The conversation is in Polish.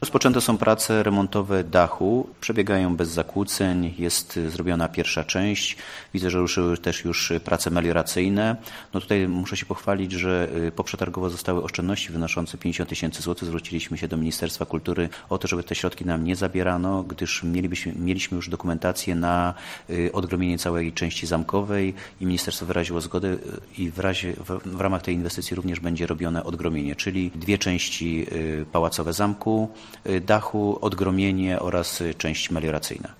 Rozpoczęte są prace remontowe dachu, przebiegają bez zakłóceń, jest zrobiona pierwsza część. Widzę, że ruszyły też już prace melioracyjne. No tutaj muszę się pochwalić, że poprzetargowo zostały oszczędności wynoszące 50 000 złotych. Zwróciliśmy się do Ministerstwa Kultury o to, żeby te środki nam nie zabierano, gdyż mieliśmy już dokumentację na odgromienie całej części zamkowej i ministerstwo wyraziło zgodę i w ramach tej inwestycji również będzie robione odgromienie, czyli dwie części pałacowe zamku, dachu, odgromienie oraz część melioracyjna.